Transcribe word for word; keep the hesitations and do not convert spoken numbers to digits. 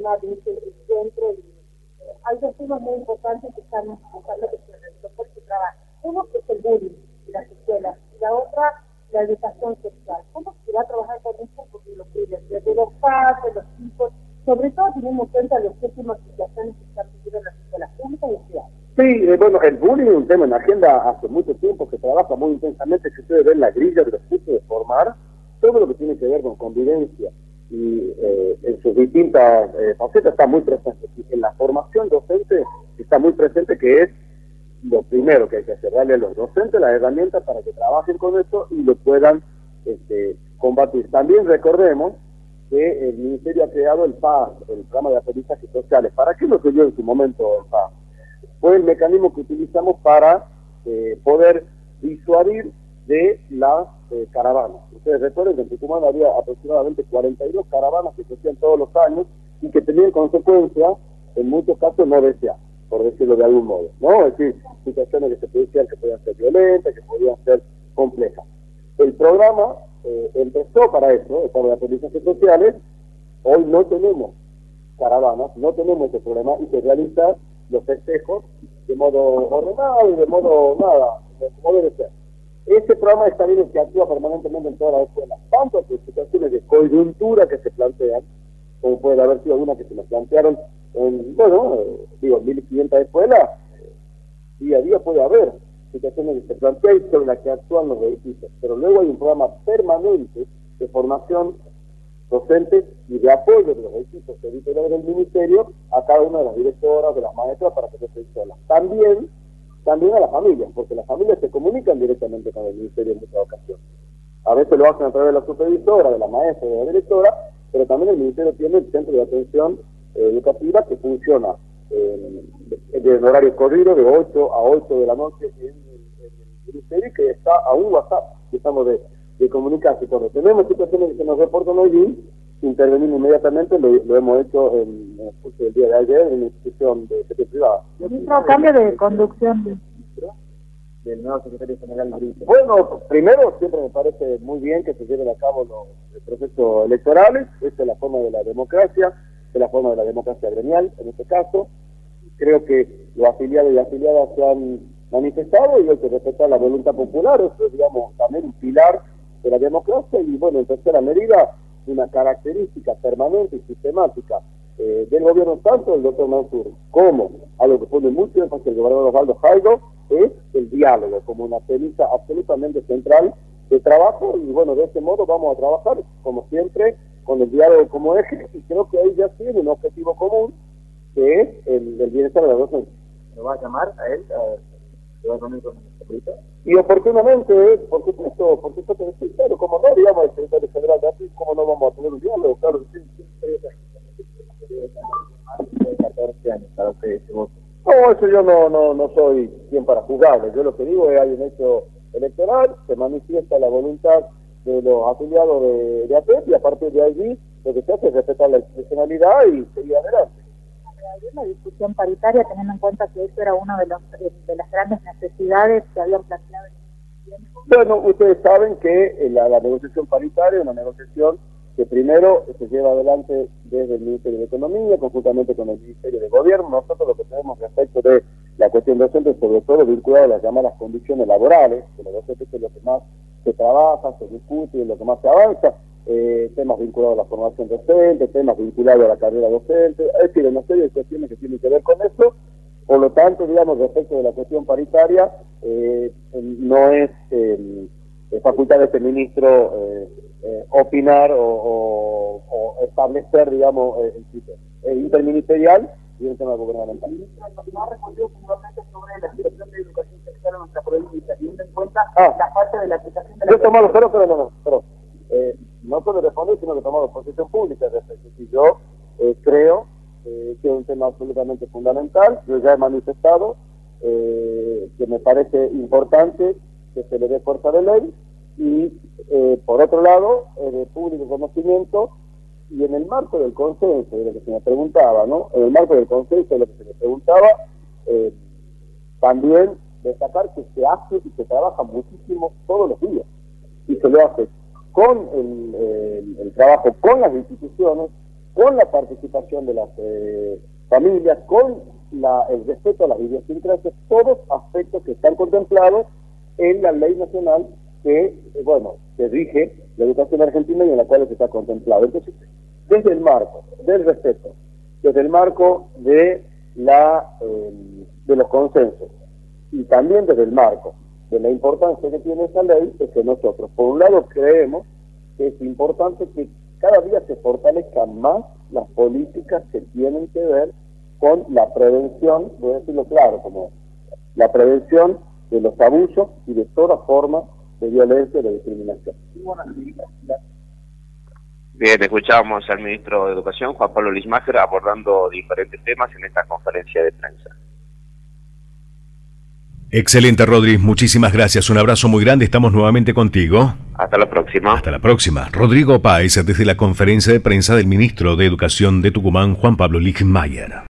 tema de este centro. Y, eh, hay dos temas muy importantes que están buscando que se realizó por su trabajo. Uno que es el bullying en las escuelas, y la otra, la educación sexual. ¿Cómo se va a trabajar con esto? Porque lo piden desde los padres, los hijos, sobre todo teniendo en cuenta las últimas situaciones que están viviendo en las escuelas públicas y privadas. Sí, eh, bueno, el bullying es un tema en la agenda hace mucho tiempo, que trabaja muy intensamente. Si ustedes ven la grilla de los cursos de formar, todo lo que tiene que ver con convivencia y eh, en sus distintas eh, facetas está muy presente. Y en la formación docente está muy presente, que es lo primero que hay que hacer, darle a los docentes las herramientas para que trabajen con esto y lo puedan este, combatir. También recordemos que el Ministerio ha creado el P A S, el Programa de Aprendizaje Sociales. ¿Para qué lo creó en su momento el P A S? Fue el mecanismo que utilizamos para eh, poder disuadir de las eh, caravanas. Ustedes recuerden que en Tucumán había aproximadamente cuarenta y dos caravanas que se hacían todos los años y que tenían consecuencias, en muchos casos no deseadas, por decirlo de algún modo, ¿no? Es decir, situaciones que se producían que podían ser violentas, que podían ser complejas. El programa eh, empezó para eso, el programa de aprendizaje sociales. Hoy no tenemos caravanas, no tenemos ese problema y se realizan los festejos de modo ordenado y de modo nada, como debe ser. Este programa está bien, que actúa permanentemente en todas las escuelas, tanto por situaciones de coyuntura que se plantean, como puede haber sido algunas que se nos plantearon en, bueno, eh, digo, mil quinientas escuelas, eh, día a día puede haber situaciones que se plantean y sobre las que actúan los edificios, pero luego hay un programa permanente de formación docentes y de apoyo de los equipos editoriales del Ministerio a cada una de las directoras, de las maestras, para que se estén solas. También, también a las familias, porque las familias se comunican directamente con el Ministerio en muchas ocasiones. A veces lo hacen a través de la supervisora, de la maestra, de la directora, pero también el Ministerio tiene el centro de atención eh, educativa que funciona eh, en horario corrido de ocho a ocho de la noche en, en el Ministerio, y que está a un WhatsApp, que estamos de de comunicarse. Cuando tenemos situaciones que nos reportan allí, intervenimos inmediatamente. Lo, lo hemos hecho en, en el curso del día de ayer en la institución de sector privada. Ministro, cambio de conducción del nuevo secretario general. Bueno, primero, siempre me parece muy bien que se lleven a cabo los, los procesos electorales. Esta es la forma de la democracia, es la forma de la democracia gremial, en este caso. Creo que los afiliados y afiliadas se han manifestado y hay que respetar la voluntad popular. Eso es, digamos, también un pilar de la democracia. Y bueno, en tercera medida, una característica permanente y sistemática eh, del gobierno, tanto del doctor Mansur como a lo que pone mucho énfasis el gobernador Osvaldo Jaldo, es el diálogo como una premisa absolutamente central de trabajo. Y bueno, de ese modo vamos a trabajar, como siempre, con el diálogo como eje, y creo que ahí ya tiene un objetivo común, que es el, el bienestar de la docencia. ¿Lo va a llamar a él? ¿Se va a reunir con el secretario? Y oportunamente, por supuesto, por supuesto, pero como no, digamos, el secretario general de API, ¿cómo no vamos a tener un diálogo? Claro que sí. No, eso yo no, no, no soy quien para juzgarlo. Yo lo que digo es que hay un hecho electoral, se manifiesta la voluntad de los afiliados de, de A P E P, y a partir de allí lo que se hace es respetar la institucionalidad y seguir adelante. La discusión paritaria, teniendo en cuenta que eso era una de, los, de las grandes necesidades que habían planteado en el tiempo. Bueno, ustedes saben que la, la negociación paritaria es una negociación que primero se lleva adelante desde el Ministerio de Economía, conjuntamente con el Ministerio de Gobierno. Nosotros lo que tenemos respecto de la cuestión docente, sobre todo vinculado a las llamadas condiciones laborales, que los docentes es lo que más se trabaja, se discute y lo que más se avanza. Eh, temas vinculados a la formación docente, temas vinculados a la carrera docente, es decir, una serie de cuestiones que tienen que ver con eso. Por lo tanto, digamos, respecto de la cuestión paritaria, eh, no es eh, facultad de este ministro eh, eh, opinar o, o, o establecer, digamos, eh, el criterio. Es interministerial y es un tema gubernamental. No ha respondido puntualmente sobre la situación de educación sexual en nuestra provincia, teniendo en cuenta ah, la falta de la aplicación de la... Yo he tomado, pero, pero, no, no, pero, eh, no solo responder, sino que he tomado posición pública respecto. Y yo eh, creo eh, que es un tema absolutamente fundamental. Yo ya he manifestado eh, que me parece importante que se le dé fuerza de ley, y eh, por otro lado, eh, de público conocimiento, y en el marco del consenso, de lo que se me preguntaba, ¿no? En el marco del consenso de lo que se me preguntaba, eh, también destacar que se hace y se trabaja muchísimo todos los días, y se lo hace con el, el, el trabajo con las instituciones, con la participación de las eh, familias, con la, el respeto a las idiosincrasias, todos aspectos que están contemplados en la ley nacional que, eh, bueno, que rige la educación argentina y en la cual se está contemplado. Entonces, desde el marco del respeto, desde el marco de la eh, de los consensos y también desde el marco de la importancia que tiene esa ley, es que nosotros, por un lado, creemos que es importante que cada día se fortalezcan más las políticas que tienen que ver con la prevención, voy a decirlo claro, como la prevención de los abusos y de toda forma de violencia y de discriminación. Bien, escuchábamos al ministro de Educación, Juan Pablo Lismacher, abordando diferentes temas en esta conferencia de prensa. Excelente, Rodri, muchísimas gracias, un abrazo muy grande, estamos nuevamente contigo. Hasta la próxima. Hasta la próxima. Rodrigo Páez, desde la conferencia de prensa del ministro de Educación de Tucumán, Juan Pablo Lismacher.